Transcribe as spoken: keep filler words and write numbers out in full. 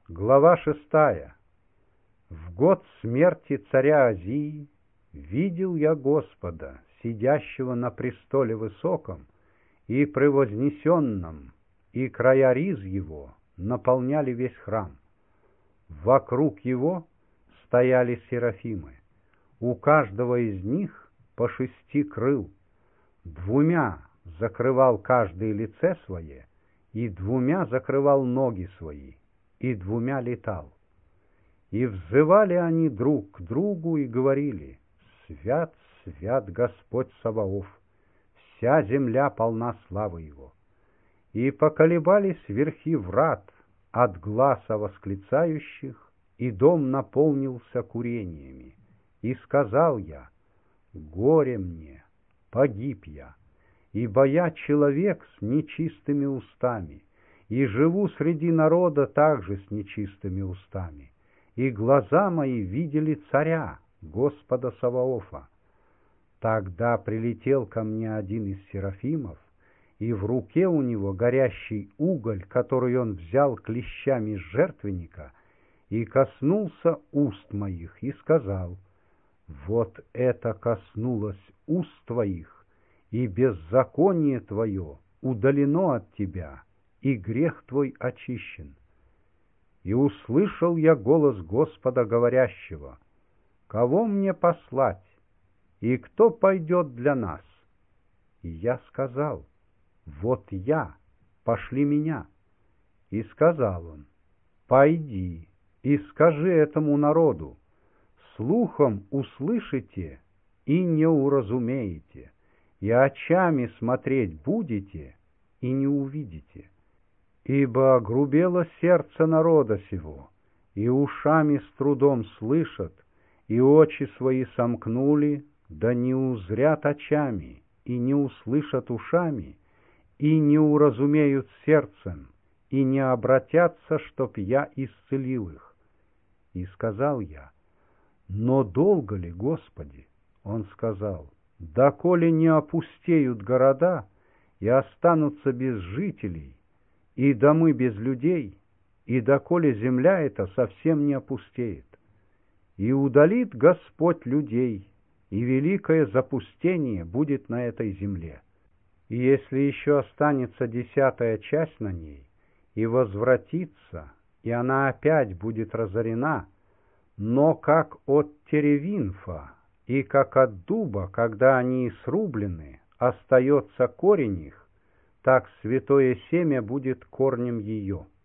Глава шестая. В год смерти царя Азии видел я Господа, сидящего на престоле высоком и превознесенном, и края риз его наполняли весь храм. Вокруг его стояли серафимы, у каждого из них по шести крыл, двумя закрывал каждое лице свое, и двумя закрывал ноги свои, и двумя летал. И взывали они друг к другу и говорили: «Свят, свят Господь Саваоф, вся земля полна славы Его». И поколебались верхи врат от гласа восклицающих, и дом наполнился курениями. И сказал я: «Горе мне, погиб я, ибо я человек с нечистыми устами, и живу среди народа также с нечистыми устами, и глаза мои видели царя, Господа Саваофа». Тогда прилетел ко мне один из серафимов, и в руке у него горящий уголь, который он взял клещами с жертвенника, и коснулся уст моих, и сказал: «Вот это коснулось уст твоих, и беззаконие твое удалено от тебя, и грех твой очищен». И услышал я голос Господа, говорящего: «Кого мне послать, и кто пойдет для нас?» И я сказал: «Вот я, пошли меня». И сказал он: «Пойди и скажи этому народу: слухом услышите и не уразумеете, и очами смотреть будете и не увидите. Ибо огрубело сердце народа сего, и ушами с трудом слышат, и очи свои сомкнули, да не узрят очами, и не услышат ушами, и не уразумеют сердцем, и не обратятся, чтоб я исцелил их». И сказал я: «Но долго ли, Господи?» Он сказал: «Доколе не опустеют города, и останутся без жителей, и домы без людей, и доколе земля эта совсем не опустеет. И удалит Господь людей, и великое запустение будет на этой земле. И если еще останется десятая часть на ней, и возвратится, и она опять будет разорена, но как от теревинфа и как от дуба, когда они срублены, остается корень их, так святое семя будет корнем ее».